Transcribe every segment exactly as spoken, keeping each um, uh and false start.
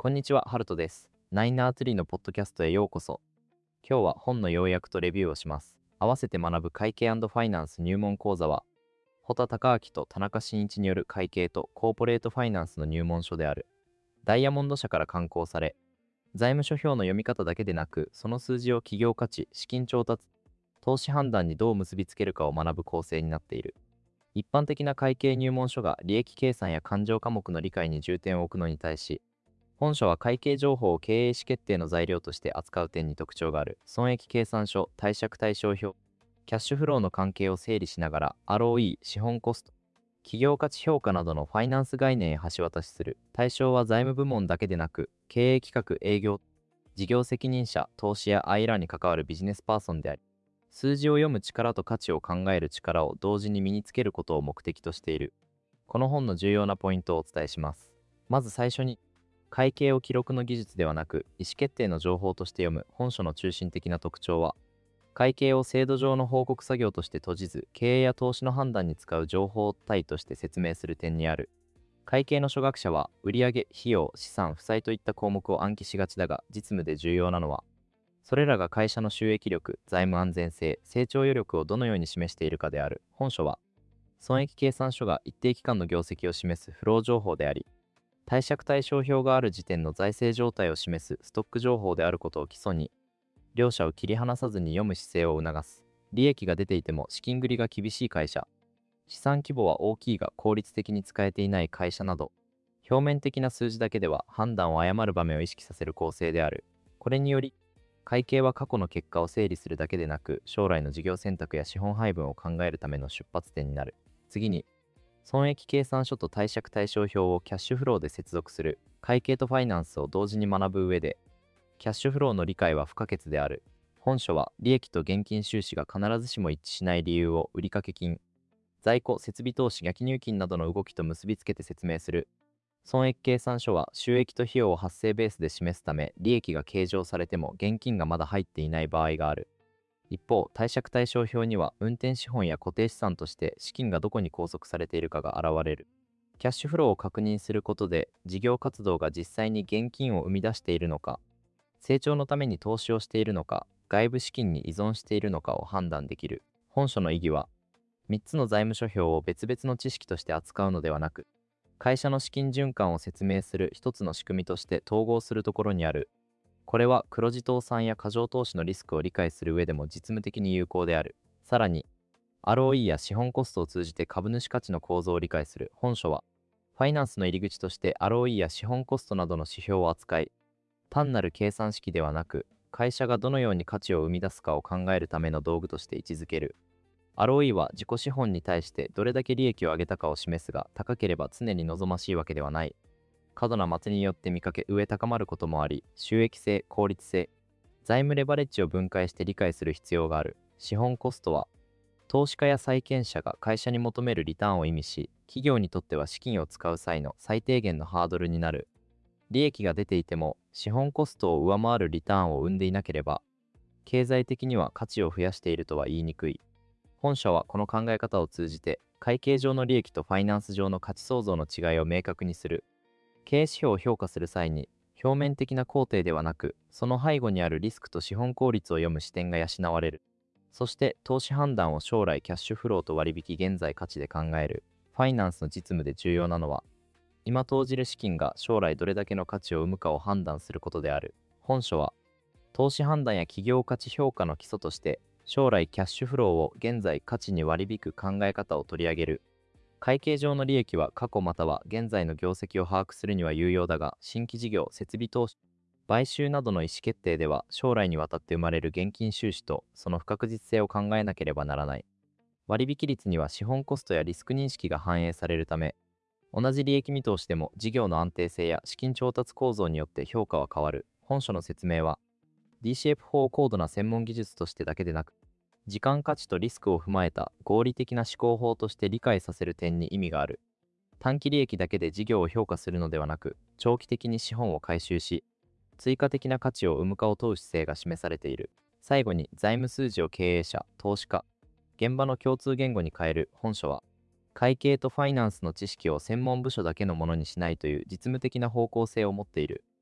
こんにちは、ハルトです。ナイナーツリーのポッドキャストへようこそ。今日は本の要約とレビューをします。合わせて学ぶ会計&ファイナンス入門講座は、保田孝明と田中真一による会計とコーポレートファイナンスの入門書である。ダイヤモンド社から刊行され、財務諸表の読み方だけでなく、その数字を企業価値、資金調達、投資判断にどう結びつけるかを学ぶ構成になっている。一般的な会計入門書が利益計算や勘定科目の理解に重点を置くのに対し、本書は会計情報を経営意思決定の材料として扱う点に特徴がある。損益計算書、貸借対照表、キャッシュフローの関係を整理しながら アールオーイー、資本コスト、企業価値評価などのファイナンス概念へ橋渡しする。対象は財務部門だけでなく、経営企画、営業、事業責任者、投資やアイランに関わるビジネスパーソンであり、数字を読む力と価値を考える力を同時に身につけることを目的としている。この本の重要なポイントをお伝えします。まず最初に、会計を記録の技術ではなく意思決定の情報として読む本書の中心的な特徴は、会計を制度上の報告作業として閉じず、経営や投資の判断に使う情報体として説明する点にある。会計の初学者は売上、費用、資産、負債といった項目を暗記しがちだが、実務で重要なのは、それらが会社の収益力、財務安全性、成長余力をどのように示しているかである。本書は、損益計算書が一定期間の業績を示すフロー情報であり、貸借対照表がある時点の財政状態を示すストック情報であることを基礎に、両者を切り離さずに読む姿勢を促す。利益が出ていても資金繰りが厳しい会社、資産規模は大きいが効率的に使えていない会社など、表面的な数字だけでは判断を誤る場面を意識させる構成である。これにより、会計は過去の結果を整理するだけでなく、将来の事業選択や資本配分を考えるための出発点になる。次に、損益計算書と貸借対照表をキャッシュフローで接続する。会計とファイナンスを同時に学ぶ上で、キャッシュフローの理解は不可欠である。本書は利益と現金収支が必ずしも一致しない理由を売掛金、在庫、設備投資、逆入金などの動きと結びつけて説明する。損益計算書は収益と費用を発生ベースで示すため、利益が計上されても現金がまだ入っていない場合がある。一方、貸借対照表には運転資本や固定資産として資金がどこに拘束されているかが現れる。キャッシュフローを確認することで、事業活動が実際に現金を生み出しているのか、成長のために投資をしているのか、外部資金に依存しているのかを判断できる。本書の意義は、みっつの財務諸表を別々の知識として扱うのではなく、会社の資金循環を説明する一つの仕組みとして統合するところにある。これは黒字倒産や過剰投資のリスクを理解する上でも実務的に有効である。さらに、アールオーイー や資本コストを通じて株主価値の構造を理解する。本書は、ファイナンスの入り口として アールオーイー や資本コストなどの指標を扱い、単なる計算式ではなく、会社がどのように価値を生み出すかを考えるための道具として位置づける。アールオーイー は自己資本に対してどれだけ利益を上げたかを示すが、高ければ常に望ましいわけではない。過度な末によって見かけ上高まることもあり、収益性、効率性、財務レバレッジを分解して理解する必要がある。資本コストは、投資家や債権者が会社に求めるリターンを意味し、企業にとっては資金を使う際の最低限のハードルになる。利益が出ていても、資本コストを上回るリターンを生んでいなければ、経済的には価値を増やしているとは言いにくい。本書はこの考え方を通じて、会計上の利益とファイナンス上の価値創造の違いを明確にする。経営指標を評価する際に、表面的な工程ではなく、その背後にあるリスクと資本効率を読む視点が養われる。そして、投資判断を将来キャッシュフローと割引現在価値で考える。ファイナンスの実務で重要なのは、今投じる資金が将来どれだけの価値を生むかを判断することである。本書は、投資判断や企業価値評価の基礎として、将来キャッシュフローを現在価値に割り引く考え方を取り上げる。会計上の利益は過去または現在の業績を把握するには有用だが、新規事業、設備投資、買収などの意思決定では将来にわたって生まれる現金収支とその不確実性を考えなければならない。割引率には資本コストやリスク認識が反映されるため、同じ利益見通しでも事業の安定性や資金調達構造によって評価は変わる。本書の説明は、ディーシーエフ 法を高度な専門技術としてだけでなく、時間価値とリスクを踏まえた合理的な思考法として理解させる点に意味がある。短期利益だけで事業を評価するのではなく、長期的に資本を回収し、追加的な価値を生むかを問う姿勢が示されている。最後に、財務数字を経営者、投資家、現場の共通言語に変える。本書は、会計とファイナンスの知識を専門部署だけのものにしないという実務的な方向性を持っている。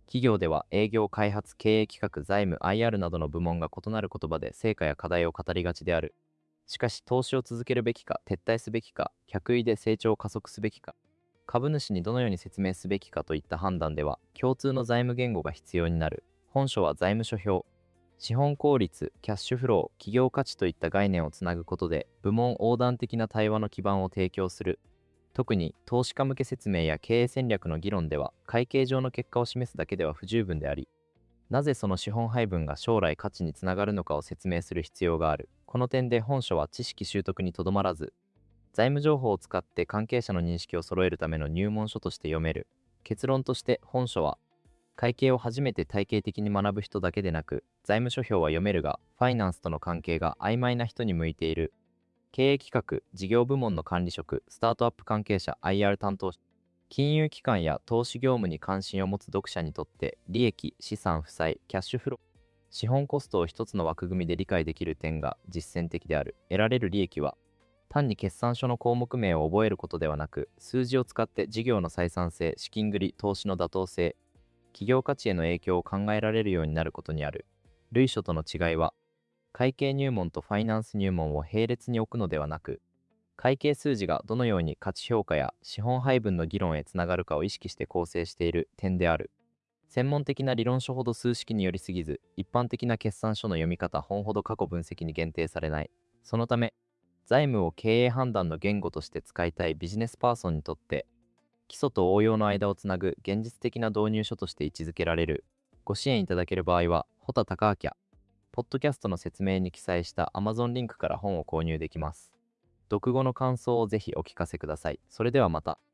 企業では営業、開発、経営企画、財務、アイアール などの部門が異なる言葉で成果や課題を語りがちである。しかし、投資を続けるべきか、撤退すべきか、客意で成長を加速すべきか、株主にどのように説明すべきかといった判断では、共通の財務言語が必要になる。本書は財務諸表、資本効率、キャッシュフロー、企業価値といった概念をつなぐことで、部門横断的な対話の基盤を提供する。特に投資家向け説明や経営戦略の議論では、会計上の結果を示すだけでは不十分であり、なぜその資本配分が将来価値につながるのかを説明する必要がある。この点で本書は知識習得にとどまらず、財務情報を使って関係者の認識を揃えるための入門書として読める。結論として本書は、会計を初めて体系的に学ぶ人だけでなく、財務諸表は読めるが、ファイナンスとの関係が曖昧な人に向いている。経営企画、事業部門の管理職、スタートアップ関係者、アイアール 担当者、金融機関や投資業務に関心を持つ読者にとって、利益、資産負債、キャッシュフロー、資本コストを一つの枠組みで理解できる点が実践的である。得られる利益は、単に決算書の項目名を覚えることではなく、数字を使って事業の採算性、資金繰り、投資の妥当性、企業価値への影響を考えられるようになることにある。類書との違いは、会計入門とファイナンス入門を並列に置くのではなく、会計数字がどのように価値評価や資本配分の議論へつながるかを意識して構成している点である。専門的な理論書ほど数式によりすぎず、一般的な決算書の読み方本ほど過去分析に限定されない。そのため、財務を経営判断の言語として使いたいビジネスパーソンにとって、基礎と応用の間をつなぐ現実的な導入書として位置づけられる。ご支援いただける場合は、穂田孝明、ポッドキャストの説明に記載した Amazon リンクから本を購入できます。読後の感想をぜひお聞かせください。それではまた。